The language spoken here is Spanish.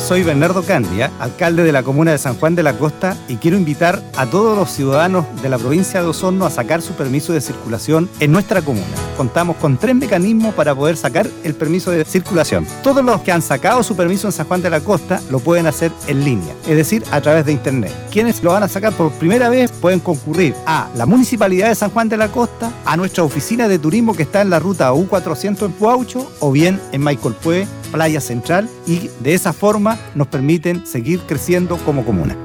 soy Bernardo Candia, alcalde de la comuna de San Juan de la Costa, y quiero invitar a todos los ciudadanos de la provincia de Osorno a sacar su permiso de circulación en nuestra comuna. Contamos con 3 mecanismos para poder sacar el permiso de circulación. Todos los que han sacado su permiso en San Juan de la Costa lo pueden hacer en línea, es decir, a través de internet. Quienes lo van a sacar por primera vez pueden concurrir a la Municipalidad de San Juan de la Costa, a nuestra oficina de turismo que está en la ruta U400 en Puaucho, o bien en Maicolpué, Playa Central, y de esa forma nos permiten seguir creciendo como comuna.